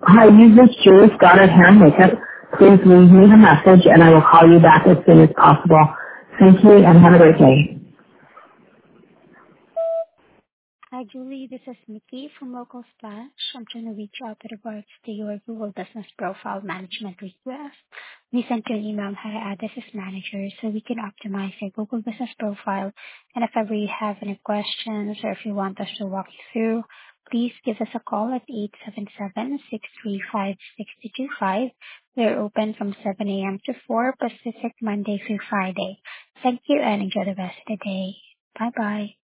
Hi, you just Julie Goddard Hair and Makeup. Please leave me a message and I will call you back as soon as possible. Thank you and have a great day. Hi, Julie. This is Nikki from Local Splash. I'm trying to reach out with regards to your Google Business Profile Management request. We sent you an email how to add this as manager so we can optimize your Google Business Profile. And if ever you have any questions or if you want us to walk you through, please give us a call at 877-635-6225. We're open from 7 a.m. to 4 Pacific, Monday through Friday. Thank you and enjoy the rest of the day. Bye-bye.